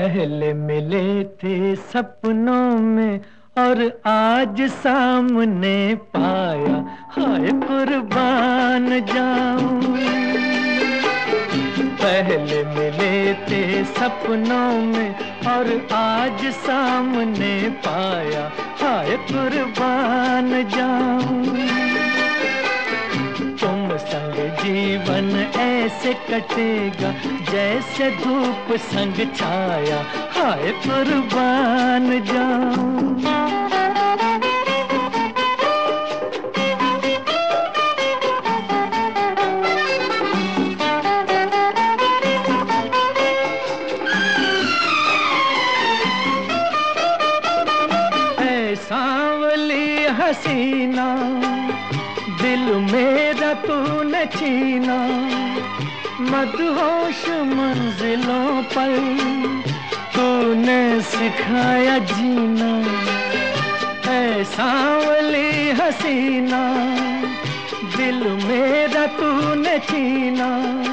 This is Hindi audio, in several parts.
पहले मिले थे सपनों में और आज सामने पाया, हाय कुर्बान जाऊं। पहले मिले थे सपनों में और आज सामने पाया, हाय कुर्बान जाऊं। तुम संग जीवन ऐसे कटेगा जैसे धूप संग छाया, हाय कुर्बान जाऊं। सांवली हसीना दिल मेरा तूने छीना, मदहोश मंजिलों पर तूने सिखाया जीना। ऐ सांवली हसीना दिल मेरा तूने छीना,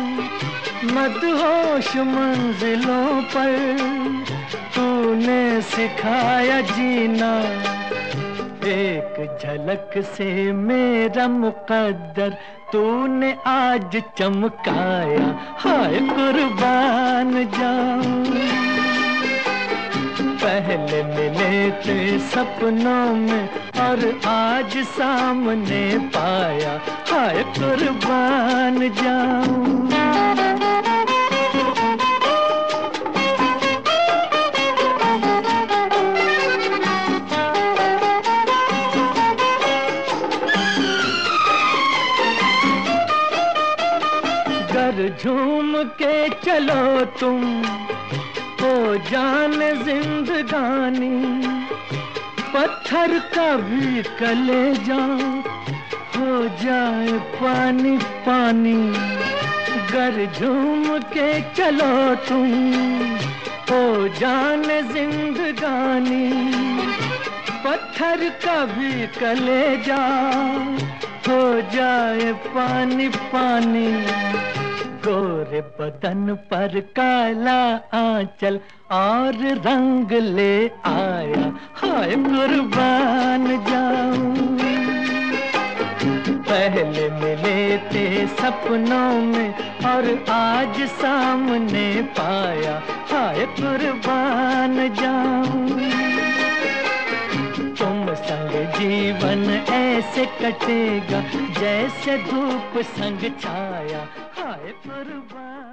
मदहोश मंजिलों पर तूने सिखाया जीना। एक झलक से मेरा मुकद्दर तूने आज चमकाया, हाय कुर्बान जाऊं। पहले मिले थे सपनों में और आज सामने पाया, हाय कुर्बान जाऊं। अगर झूम के चलो तुम हो जाने जिंदगानी, पत्थर का भी कलेजा हो जाए पानी पानी। अगर झूम के चलो तुम हो जाने जिंदगानी, पत्थर का भी कलेजा हो जाए पानी पानी। गोरे बदन पर काला आंचल और रंग ले आया, हाय कुर्बान जाऊं। पहले मिले थे सपनों में और आज सामने पाया, हाय कुर्बान जाऊं। तुम संग जीवन ऐसे कटेगा जैसे धूप संग छाया, हाय कुर्बान।